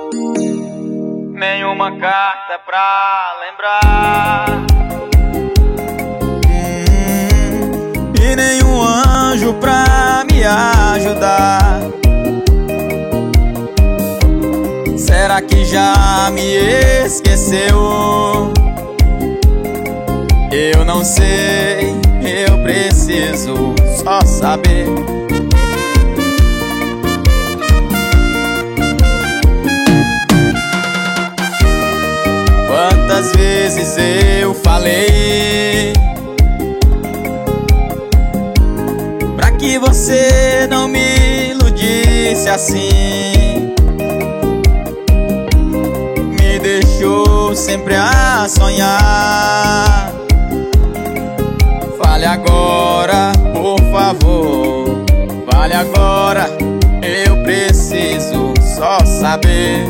Nenhuma carta pra lembrar, e nenhum anjo pra me ajudar. Será que já me esqueceu? Eu não sei, eu preciso só saber. Quantas vezes eu falei pra que você não me iludisse assim, me deixou sempre a sonhar. Fale agora, por favor, fale agora, eu preciso só saber.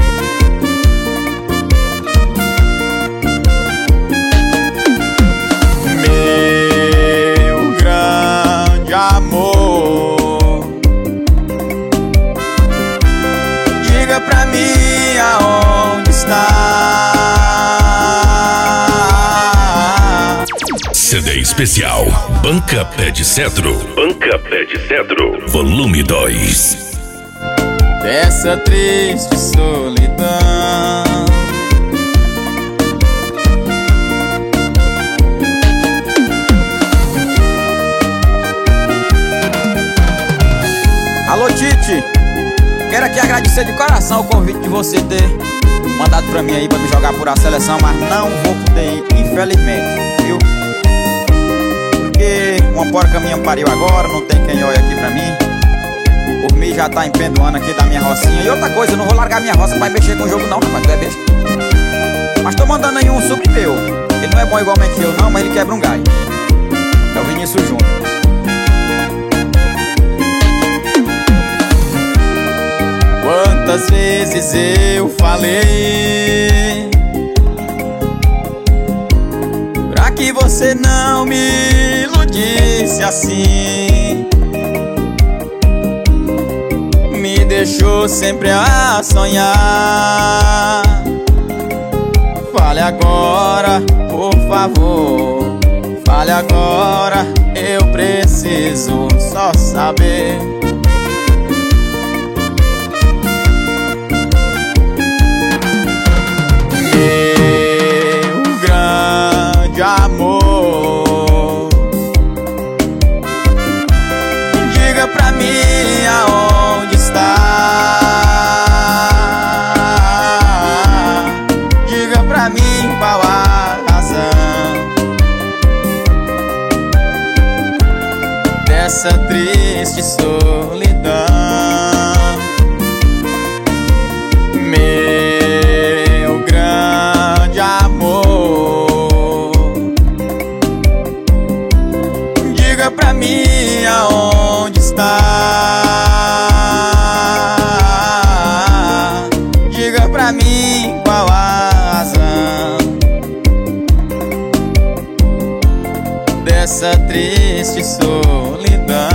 Meu grande amor, diga pra mim aonde está. CD especial Banca Pé de Cedro. Banca Pé de Cedro, volume 2. Dessa triste solidão, alô Tite, quero aqui agradecer de coração o convite de você ter mandado pra mim aí pra me jogar por a seleção, mas não vou poder ir, infelizmente, viu? Porque uma porca minha pariu agora, não tem quem olhe aqui pra mim. Por mim já tá empendoando aqui da minha rocinha. E outra coisa, eu não vou largar minha roça pra mexer com o jogo não, rapaz, tu é besta. Mas tô mandando aí um sub meu. Ele não é bom igualmente eu não, mas ele quebra um galho. É o Vinícius Júnior. Quantas vezes eu falei pra que você não me iludisse assim, me deixou sempre a sonhar. Fale agora, por favor, fale agora, eu preciso só saber. Meu grande amor, diga pra mim aonde está. Diga pra mim qual a razão dessa triste solidão. Meu grande amor, diga pra mim aonde está. Diga pra mim qual a razão dessa triste solidão.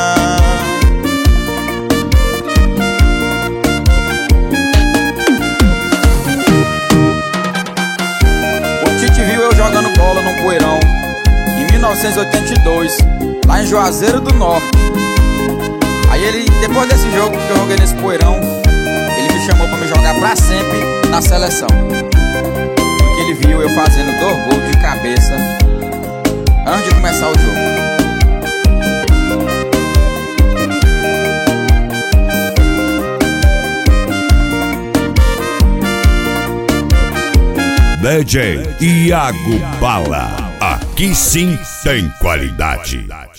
O Tite viu eu jogando bola num poeirão em 1982, lá em Juazeiro do Norte. Aí ele, depois desse jogo que eu joguei nesse poeirão, ele me chamou pra me jogar pra sempre na seleção. Porque ele viu eu fazendo 2 gols de cabeça antes de começar o jogo. DJ Iago Bala. Aqui sim tem qualidade.